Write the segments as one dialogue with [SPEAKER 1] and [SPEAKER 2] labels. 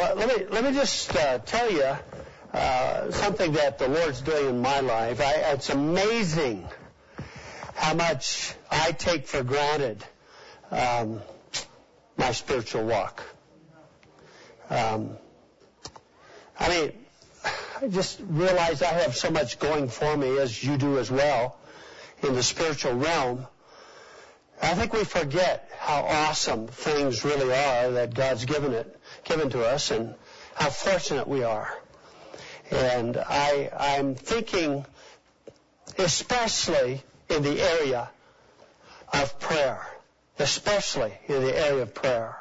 [SPEAKER 1] Let me just tell you something that the Lord's doing in my life. It's amazing how much I take for granted my spiritual walk. I just realize I have so much going for me, as you do as well, in the spiritual realm. I think we forget how awesome things really are that God's given to us, and how fortunate we are. And I'm thinking especially in the area of prayer. Especially in the area of prayer.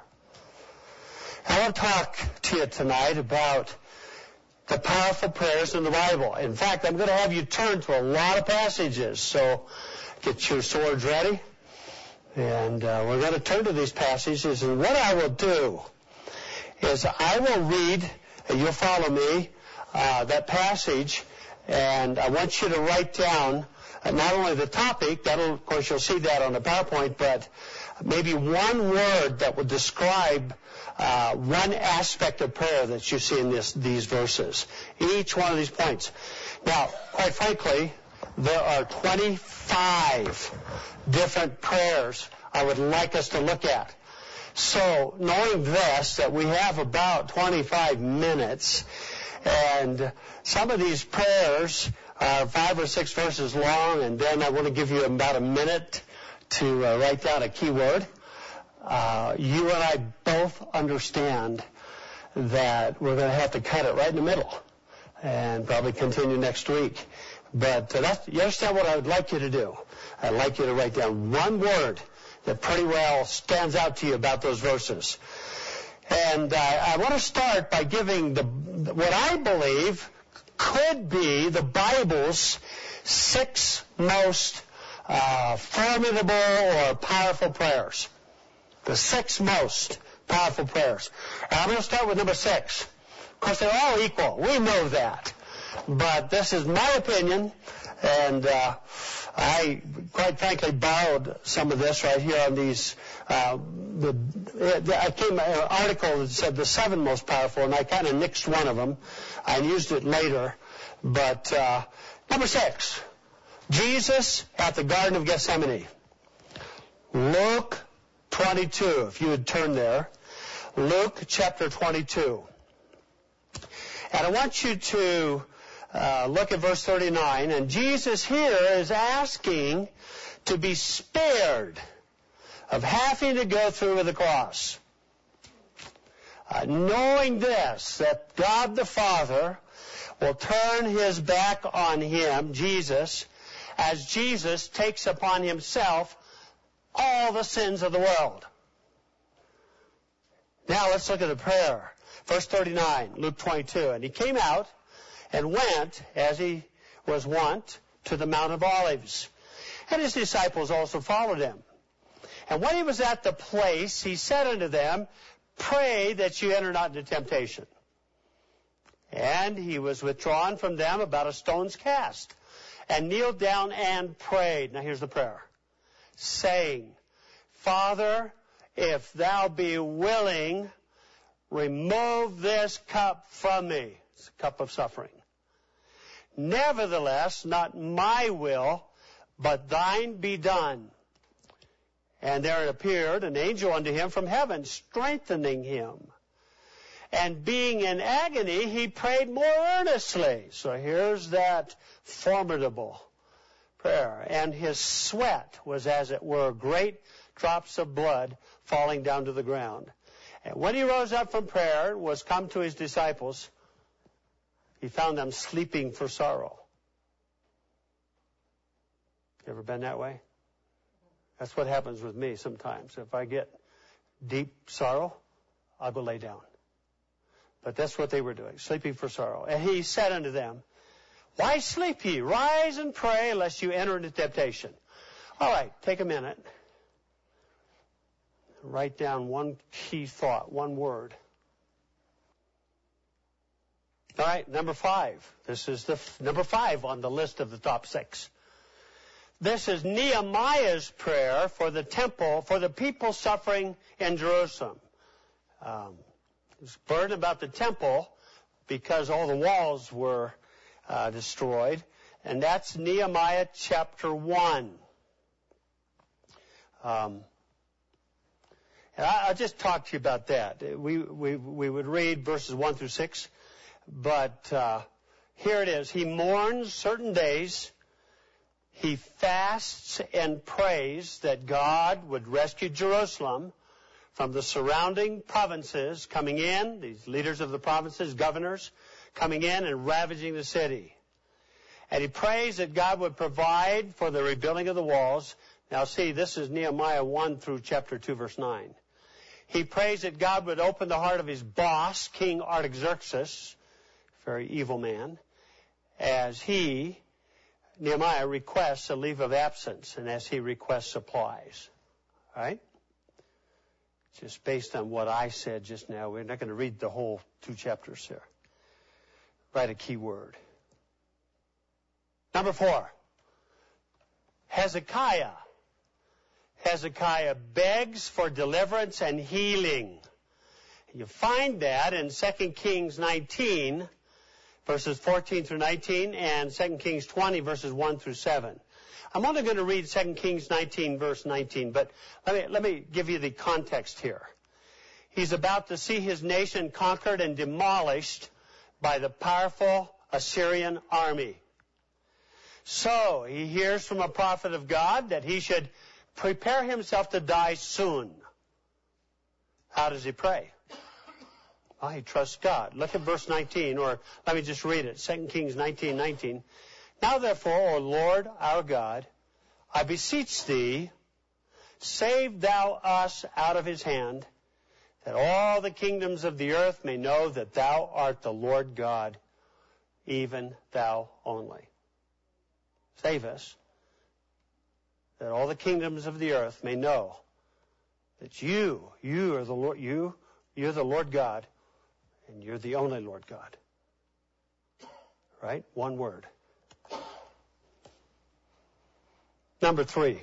[SPEAKER 1] I want to talk to you tonight about the powerful prayers in the Bible. In fact, I'm going to have you turn to a lot of passages, so get your swords ready. And we're going to turn to these passages, and what I will do is I will read, and you'll follow me, that passage, and I want you to write down not only the topic, of course you'll see that on the PowerPoint, but maybe one word that will describe one aspect of prayer that you see in these verses. Each one of these points. Now, quite frankly, there are 25 different prayers I would like us to look at. So, knowing this, that we have about 25 minutes, and some of these prayers are 5 or 6 verses long, and then I want to give you about a minute to write down a key word. You and I both understand that we're going to have to cut it right in the middle and probably continue next week. But you understand what I would like you to do? I'd like you to write down one word that pretty well stands out to you about those verses. And I want to start by giving what I believe could be the Bible's 6 most formidable or powerful prayers. The 6 most powerful prayers. And I'm going to start with number 6. Of course, they're all equal. We know that. But this is my opinion, and I, quite frankly, borrowed some of this right here on these. I came an article that said the 7 most powerful, and I kind of nixed one of them. I used it later. But number 6, Jesus at the Garden of Gethsemane. Luke 22, if you would turn there. Luke chapter 22. And I want you to look at verse 39. And Jesus here is asking to be spared of having to go through with the cross. Knowing this, that God the Father will turn his back on him, Jesus, as Jesus takes upon himself all the sins of the world. Now let's look at the prayer. Verse 39, Luke 22. And he came out and went, as he was wont, to the Mount of Olives. And his disciples also followed him. And when he was at the place, he said unto them, Pray that you enter not into temptation. And he was withdrawn from them about a stone's cast, and kneeled down and prayed. Now here's the prayer. Saying, Father, if thou be willing, remove this cup from me. It's a cup of suffering. Nevertheless, not my will, but thine be done. And there appeared an angel unto him from heaven, strengthening him. And being in agony, he prayed more earnestly. So here's that formidable prayer. And his sweat was, as it were, great drops of blood falling down to the ground. And when he rose up from prayer and was come to his disciples, he found them sleeping for sorrow. You ever been that way? That's what happens with me sometimes. If I get deep sorrow, I'll go lay down. But that's what they were doing, sleeping for sorrow. And he said unto them, Why sleep ye? Rise and pray, lest you enter into temptation. All right, take a minute. Write down one key thought, one word. All right, number 5. This is the number 5 on the list of the top 6. This is Nehemiah's prayer for the temple, for the people suffering in Jerusalem. He's burdened about the temple because all the walls were destroyed. And that's Nehemiah chapter 1. And I'll just talk to you about that. We would read verses 1 through 6, but here it is. He mourns certain days. He fasts and prays that God would rescue Jerusalem from the surrounding provinces coming in, these leaders of the provinces, governors, coming in and ravaging the city. And he prays that God would provide for the rebuilding of the walls. Now see, this is Nehemiah 1 through chapter 2, verse 9. He prays that God would open the heart of his boss, King Artaxerxes, very evil man, as he, Nehemiah, requests a leave of absence and as he requests supplies. All right? Just based on what I said just now, we're not going to read the whole 2 chapters here. Write a key word. Number 4, Hezekiah. Hezekiah begs for deliverance and healing. You find that in 2 Kings 19, verses 14 through 19, and 2 Kings 20, verses 1 through 7. I'm only going to read 2 Kings 19, verse 19, but let me give you the context here. He's about to see his nation conquered and demolished by the powerful Assyrian army. So he hears from a prophet of God that he should prepare himself to die soon. How does he pray? Well, he trusts God. Look at verse 19, or let me just read it. 2 Kings 19:19. Now therefore, O Lord our God, I beseech thee, save thou us out of his hand, that all the kingdoms of the earth may know that thou art the Lord God, even thou only. Save us, that all the kingdoms of the earth may know that you are the Lord, you're the Lord God, and you're the only Lord God. Right? One word. Number 3,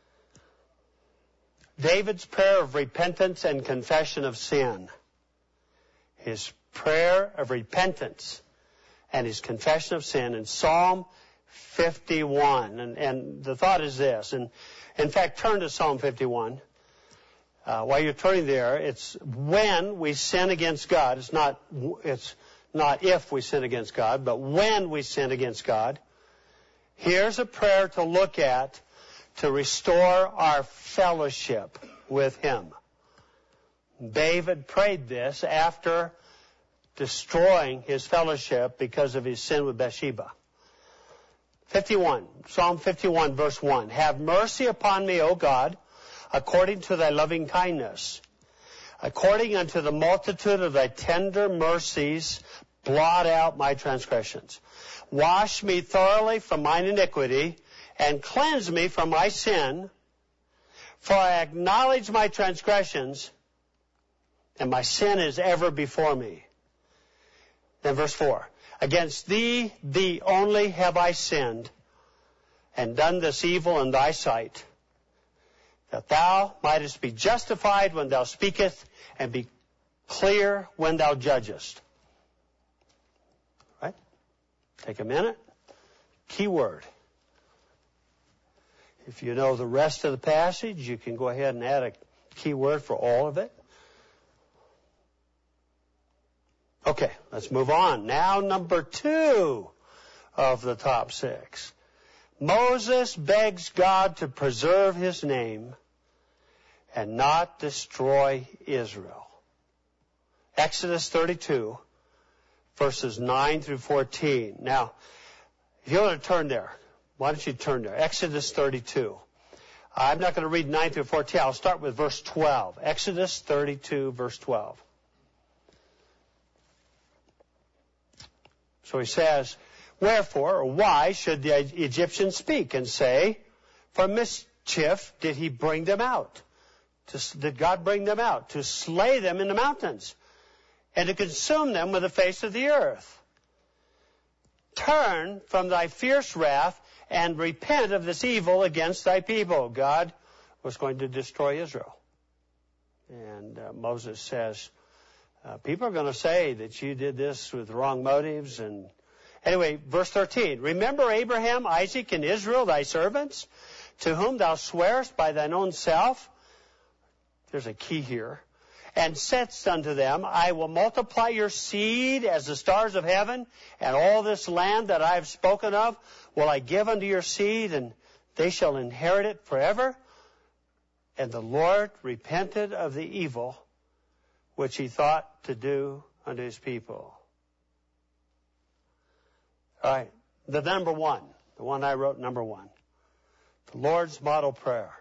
[SPEAKER 1] David's prayer of repentance and confession of sin. His prayer of repentance and his confession of sin in Psalm 51. And the thought is this, and in fact, turn to Psalm 51. While you're turning there, it's when we sin against God. It's not if we sin against God, but when we sin against God. Here's a prayer to look at to restore our fellowship with him. David prayed this after destroying his fellowship because of his sin with Bathsheba. 51, Psalm 51, verse 1. Have mercy upon me, O God, according to thy loving kindness. According unto the multitude of thy tender mercies, blot out my transgressions. Wash me thoroughly from mine iniquity, and cleanse me from my sin. For I acknowledge my transgressions, and my sin is ever before me. Then verse 4. Against thee only have I sinned, and done this evil in thy sight, that thou mightest be justified when thou speakest, and be clear when thou judgest. Right? Take a minute. Key word. If you know the rest of the passage, you can go ahead and add a key word for all of it. Okay, let's move on. Now, number 2 of the top 6. Moses begs God to preserve his name and not destroy Israel. Exodus 32, verses 9 through 14. Now, if you want to turn there, why don't you turn there? Exodus 32. I'm not going to read 9 through 14. I'll start with verse 12. Exodus 32, verse 12. So he says, wherefore, or why should the Egyptians speak and say, for mischief did he bring them out? Did God bring them out? To slay them in the mountains and to consume them with the face of the earth. Turn from thy fierce wrath and repent of this evil against thy people. God was going to destroy Israel. And Moses says, People are going to say that you did this with wrong motives. And anyway, verse 13. Remember Abraham, Isaac, and Israel, thy servants, to whom thou swearest by thine own self. There's a key here. And saidst unto them, I will multiply your seed as the stars of heaven, and all this land that I have spoken of will I give unto your seed, and they shall inherit it forever. And the Lord repented of the evil which he thought to do unto his people. All right, the number one, the one I wrote, number one, the Lord's model prayer.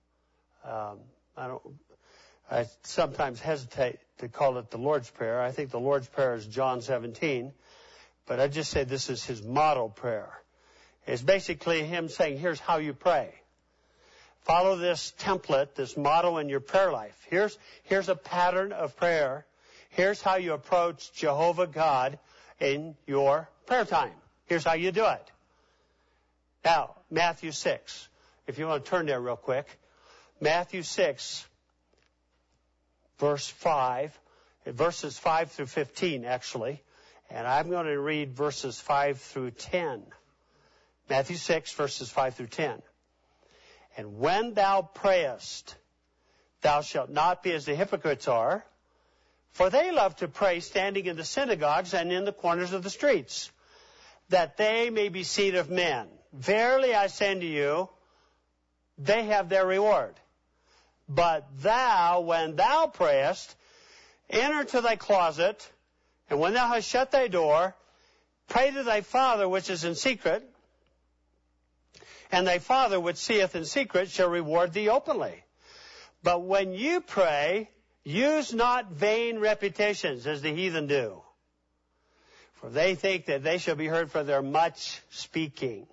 [SPEAKER 1] I sometimes hesitate to call it the Lord's Prayer. I think the Lord's Prayer is John 17, but I just say this is his model prayer. It's basically him saying, here's how you pray. Follow this template, this model in your prayer life. Here's a pattern of prayer. Here's how you approach Jehovah God in your prayer time. Here's how you do it. Now, Matthew 6. If you want to turn there real quick. Matthew 6. Verse 5, verses 5 through 15, actually. And I'm going to read verses 5 through 10. Matthew 6, verses 5 through 10. And when thou prayest, thou shalt not be as the hypocrites are, for they love to pray standing in the synagogues and in the corners of the streets, that they may be seen of men. Verily I say unto you, they have their reward. But thou, when thou prayest, enter to thy closet, and when thou hast shut thy door, pray to thy Father which is in secret, and thy Father which seeth in secret shall reward thee openly. But when you pray, use not vain repetitions as the heathen do, for they think that they shall be heard for their much speaking.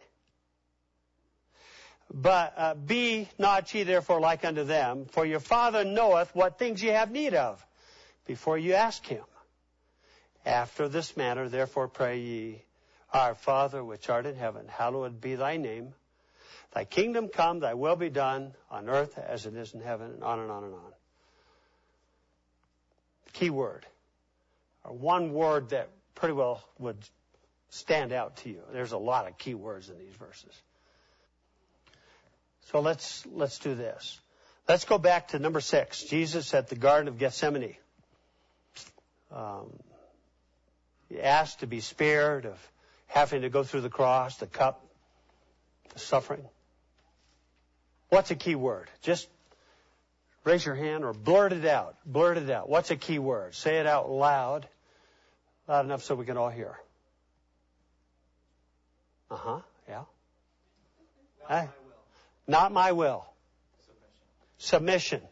[SPEAKER 1] But be not ye therefore like unto them, for your Father knoweth what things ye have need of, before you ask him. After this manner therefore pray ye, Our Father which art in heaven, hallowed be thy name. Thy kingdom come, thy will be done, on earth as it is in heaven, and on and on and on. Key word, or one word that pretty well would stand out to you. There's a lot of key words in these verses. So let's do this. Let's go back to number 6. Jesus at the Garden of Gethsemane. He asked to be spared of having to go through the cross, the cup, the suffering. What's a key word? Just raise your hand or blurt it out. Blurt it out. What's a key word? Say it out loud. Loud enough so we can all hear. Yeah. Hey. Not my will. Submission.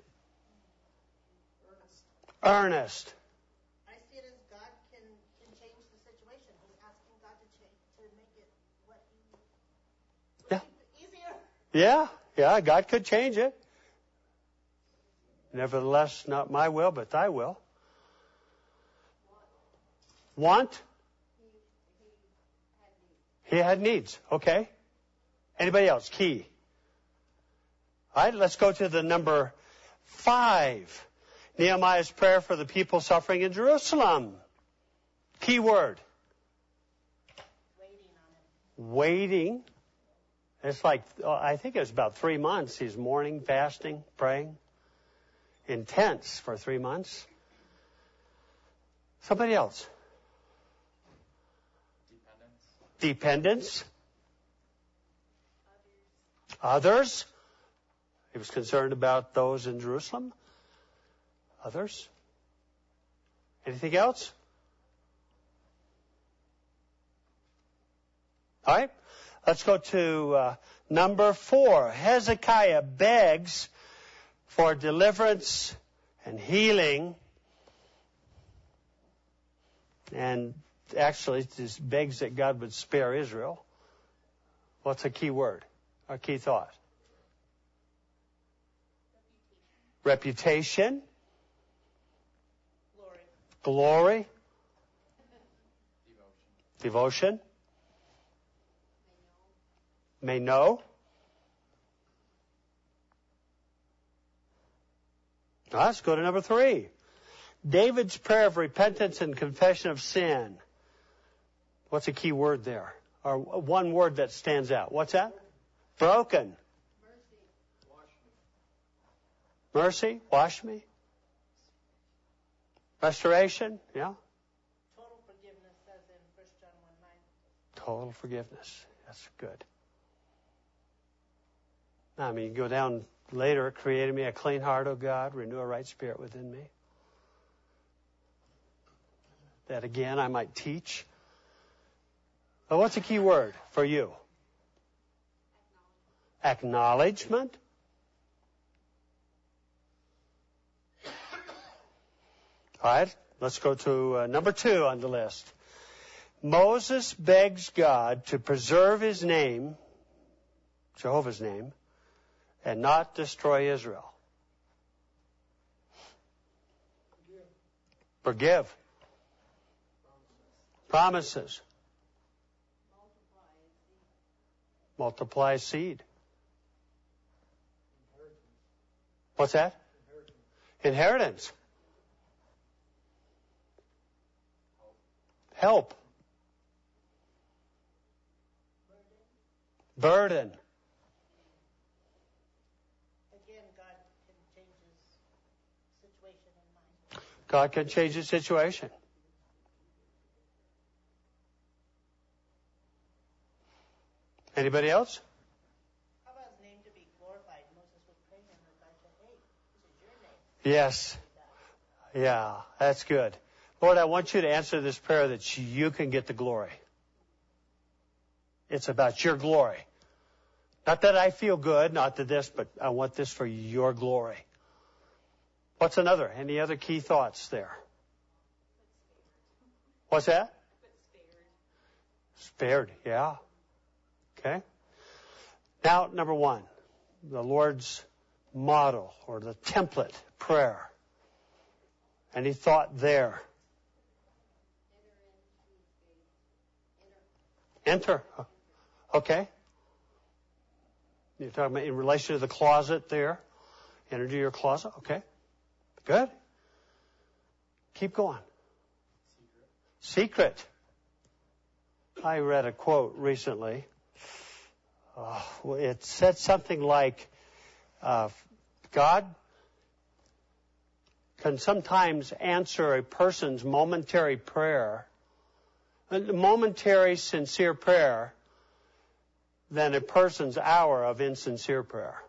[SPEAKER 1] Earnest.
[SPEAKER 2] I see it as God can change the situation. He's asking God to make it what easier.
[SPEAKER 1] Yeah, God could change it. Nevertheless, not my will, but thy will. Want? He had needs. Okay. Anybody else? Key. All right, let's go to the number 5. Nehemiah's prayer for the people suffering in Jerusalem. Key word.
[SPEAKER 2] Waiting on him.
[SPEAKER 1] Waiting. It's like, I think it was about 3 months. He's mourning, fasting, praying. Intense for 3 months. Somebody else. Dependence. Others. He was concerned about those in Jerusalem. Others. Anything else? All right. Let's go to number 4. Hezekiah begs for deliverance and healing. And actually, this begs that God would spare Israel. What's a key word? A key thought? Reputation. Glory. Devotion. May know. Let's go to number 3. David's prayer of repentance and confession of sin. What's a key word there? Or one word that stands out. What's that? Broken. Mercy. Wash me. Restoration. Yeah.
[SPEAKER 2] Total forgiveness, says in 1 John 1:9.
[SPEAKER 1] Total forgiveness. That's good. I mean, you go down later, created me a clean heart, O God, renew a right spirit within me. That again, I might teach. But what's the key word for you? Acknowledgement. All right, let's go to number 2 on the list. Moses begs God to preserve his name, Jehovah's name, and not destroy Israel. Forgive. Promises. Multiply seed. What's that? Inheritance. Help. Burden.
[SPEAKER 2] Again, God can change his situation in mind.
[SPEAKER 1] God can change the situation. Anybody else?
[SPEAKER 2] How about his name to be glorified? Moses was praying and God said, hey, this is your name.
[SPEAKER 1] Yes. Yeah, that's good. Lord, I want you to answer this prayer that you can get the glory. It's about your glory. Not that I feel good, not that this, but I want this for your glory. What's another? Any other key thoughts there? What's that? Spared, yeah. Okay. Now, number 1, the Lord's model or the template prayer. Any thought there? Enter. Okay. You're talking about in relation to the closet there. Enter into your closet. Okay. Good. Keep going. Secret. I read a quote recently. It said something like, God can sometimes answer a person's momentary prayer, a momentary sincere prayer, than a person's hour of insincere prayer.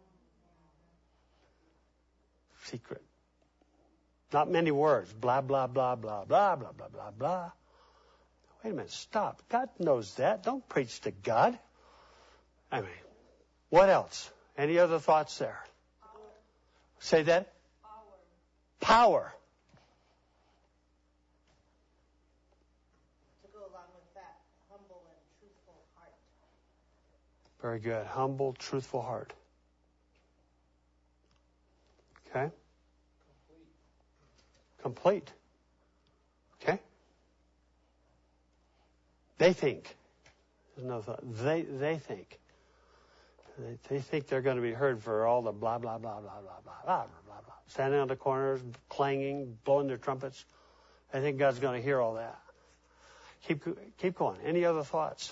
[SPEAKER 1] Secret. Not many words. Blah, blah, blah, blah, blah, blah, blah, blah, blah. Wait a minute. Stop. God knows that. Don't preach to God. I mean, what else? Any other thoughts there?
[SPEAKER 2] Power.
[SPEAKER 1] Say that. Power.
[SPEAKER 2] To go along with that, humble and truthful heart.
[SPEAKER 1] Very good. Humble, truthful heart. Okay. Complete. Okay. They think. There's no thought. They think. They think they're going to be heard for all the blah, blah, blah, blah, blah, blah, blah, blah, blah. Standing on the corners, clanging, blowing their trumpets. I think God's going to hear all that. Keep going. Any other thoughts?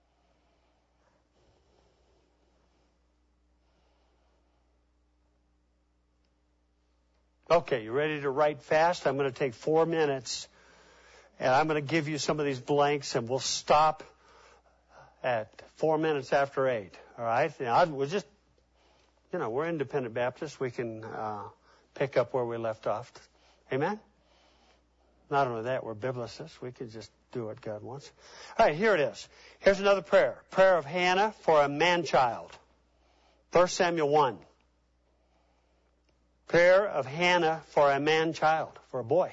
[SPEAKER 1] Okay, you ready to write fast? I'm going to take 4 minutes, and I'm going to give you some of these blanks, and we'll stop at 4 minutes after 8. All right? Now, we're just, we're independent Baptists. We can pick up where we left off. Amen? Not only that, we're biblicists. We can just do what God wants. All right, here it is. Here's another prayer. Prayer of Hannah for a man-child. 1 Samuel 1. Prayer of Hannah for a man-child, for a boy.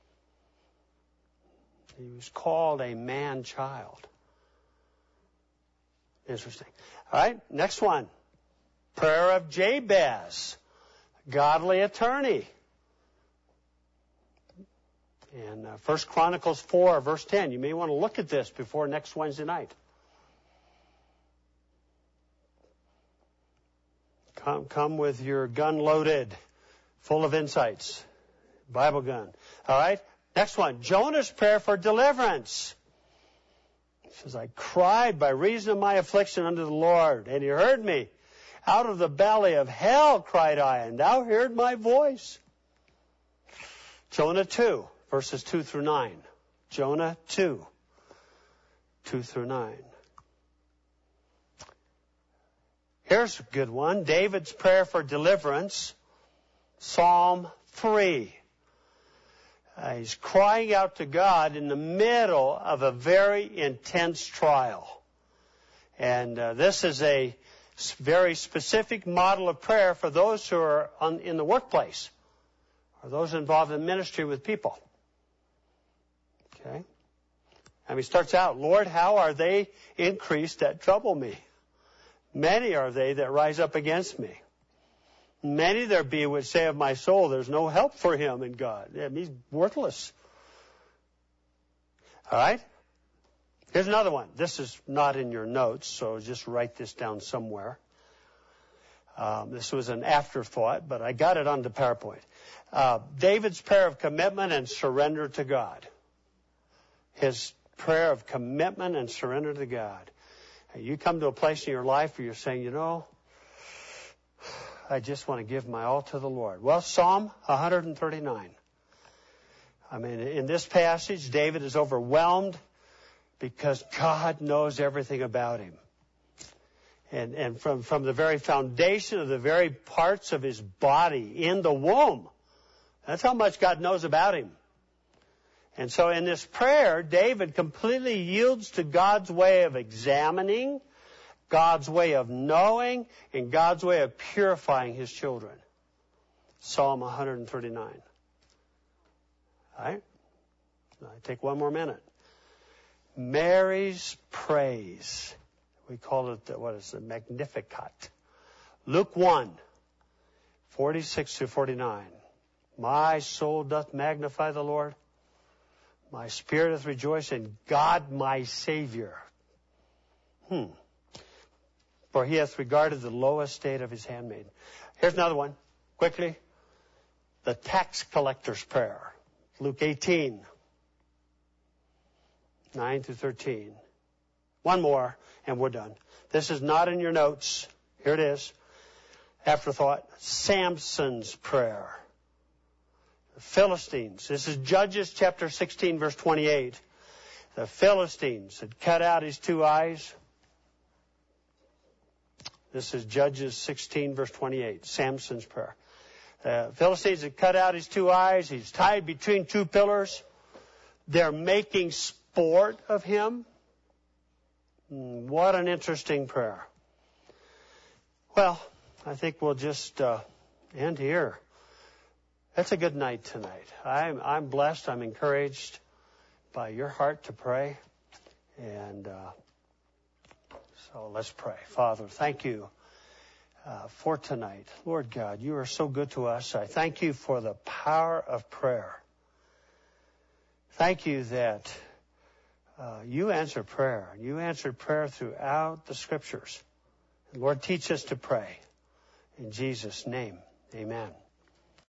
[SPEAKER 1] He was called a man-child. Interesting. All right, next one. Prayer of Jabez, godly attorney. In 1 Chronicles 4, verse 10. You may want to look at this before next Wednesday night. Come with your gun loaded, full of insights. Bible gun. All right. Next one. Jonah's prayer for deliverance. He says, I cried by reason of my affliction unto the Lord, and he heard me. Out of the belly of hell cried I, and thou heard my voice. Jonah 2, verses 2 through 9. Jonah 2, 2 through 9. Here's a good one. David's prayer for deliverance. Psalm 3. He's crying out to God in the middle of a very intense trial. And this is a very specific model of prayer for those who are in the workplace or those involved in ministry with people. Okay? And he starts out, Lord, how are they increased that trouble me? Many are they that rise up against me. Many there be which say of my soul, there's no help for him in God. He's worthless. All right? Here's another one. This is not in your notes, so just write this down somewhere. This was an afterthought, but I got it on the PowerPoint. David's prayer of commitment and surrender to God. His prayer of commitment and surrender to God. You come to a place in your life where you're saying, you know, I just want to give my all to the Lord. Well, Psalm 139. I mean, in this passage, David is overwhelmed because God knows everything about him. And from the very foundation of the very parts of his body in the womb, that's how much God knows about him. And so in this prayer, David completely yields to God's way of examining, God's way of knowing, and God's way of purifying his children. Psalm 139. All right? I take one more minute. Mary's praise. We call it, the Magnificat. Luke 1, 46 to 49. My soul doth magnify the Lord. My spirit doth rejoice in God my Savior. For he hath regarded the low estate of his handmaid. Here's another one. Quickly. The tax collector's prayer. Luke 18, 9 to 13. One more, and we're done. This is not in your notes. Here it is. Afterthought. Samson's prayer. The Philistines. This is Judges chapter 16, verse 28. The Philistines had cut out his two eyes. This is Judges 16, verse 28. Samson's prayer. The Philistines had cut out his two eyes. He's tied between two pillars. They're making sport of him. What an interesting prayer. Well, I think we'll just end here. That's a good night tonight. I'm blessed. I'm encouraged by your heart to pray. And so let's pray. Father, thank you for tonight. Lord God, you are so good to us. I thank you for the power of prayer. Thank you that you answer prayer. You answered prayer throughout the Scriptures. And Lord, teach us to pray. In Jesus' name, amen.